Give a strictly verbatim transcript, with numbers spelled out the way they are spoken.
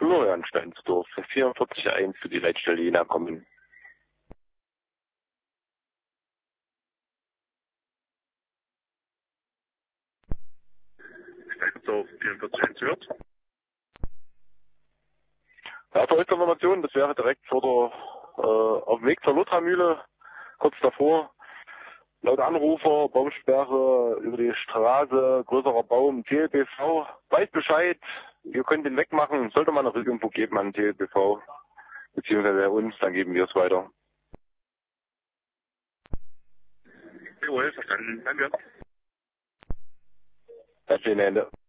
Florian Steinsdorf, vierundvierzig eins für die Leitstelle Jena kommen. Steinsdorf vierundvierzig eins hört. Ja, für eure Information, das wäre direkt vor der, äh, auf dem Weg zur Lothar-Mühle, kurz davor. Laut Anrufer, Baumsperre über die Straße, größerer Baum, T L B V, weiß Bescheid, ihr könnt ihn wegmachen, sollte man eine Rückinfo geben an T L B V, beziehungsweise uns, dann geben wir es weiter. Jawohl, verstanden, danke. Das Ende.